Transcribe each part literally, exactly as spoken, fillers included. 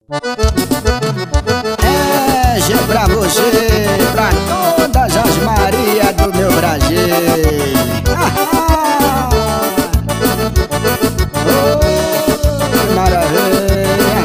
É, Gê pra você, pra todas as Marias do meu Brasil. Ah, ah. Oh, maravilha.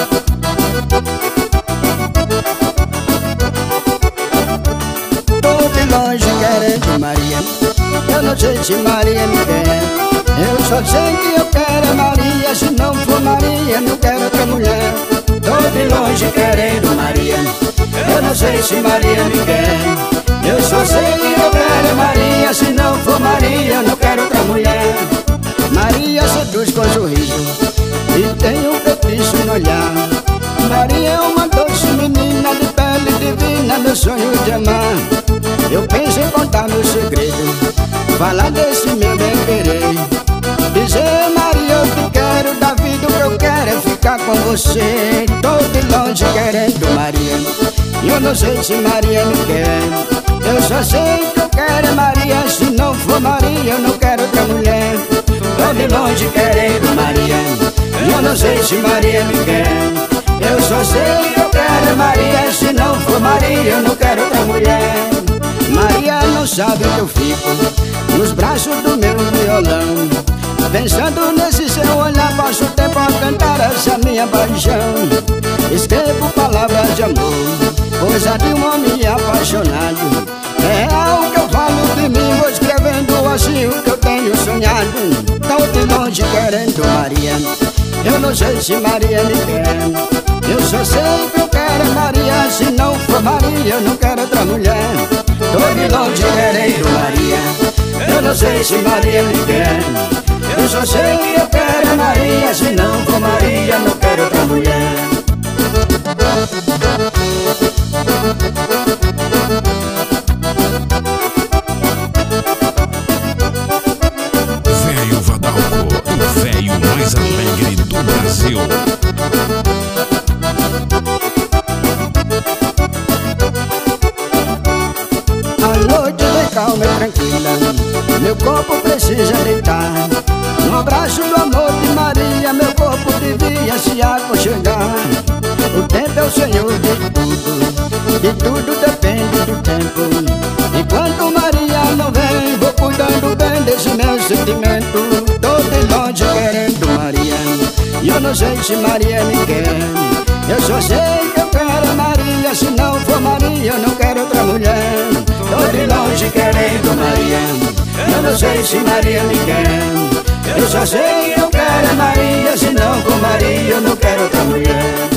Tô de longe querendo Maria, eu não sei se Maria me quer. Eu só sei que eu quero a Maria, se não for Maria, não quero outra mulher. Tô de longe querendo Maria, eu não sei se Maria me quer. Eu só sei que eu quero a Maria, se não for Maria, não quero outra mulher. Maria seduz com sorriso e tem um feitiço no olhar. Maria é uma doce menina de pele divina, meu sonho de amar. Eu penso em contar meu segredo, falar desse meu bem-querer. Dizer, Maria, eu te quero, da vida o que eu quero é ficar com você. Tô de longe querendo Maria, e eu não sei se Maria me quer. Eu só sei que eu quero é Maria, se não for Maria, eu não quero outra mulher. Tô de longe querendo Maria, e eu não sei se Maria me quer. Eu só sei que eu quero é Maria, se não for Maria, eu não quero outra mulher. Maria não sabe que eu fico nos braços do meu violão, pensando nesse seu olhar, passo o tempo a cantar essa minha paixão. Escrevo palavras de amor, coisa de um homem apaixonado. É algo que eu falo de mim, vou escrevendo assim o que eu tenho sonhado. Tô de longe querendo Maria, eu não sei se Maria me quer. Eu só sei que eu quero Maria, se não for Maria, eu não quero outra mulher. Tô de longe querendo Maria, eu não sei se Maria me quer. Eu só sei que eu quero Maria, se não for Maria, não quero outra mulher. Velho Vadalco, o velho mais alegre do Brasil. A noite vem calma e tranquila, meu corpo precisa deitar. No abraço do amor de Maria, meu corpo devia se aconchegar. O tempo é o senhor de tudo, de tudo depende do tempo. Enquanto Maria não vem, vou cuidando bem desse meu sentimento. Tô de longe querendo Maria, e eu não sei se Maria me quer. Eu só sei que eu quero Maria, se não for Maria, eu não quero outra mulher. Tô de longe querendo Maria, eu não sei se Maria me quer. Eu só sei que eu quero Maria, se não for Maria, eu não quero outra mulher.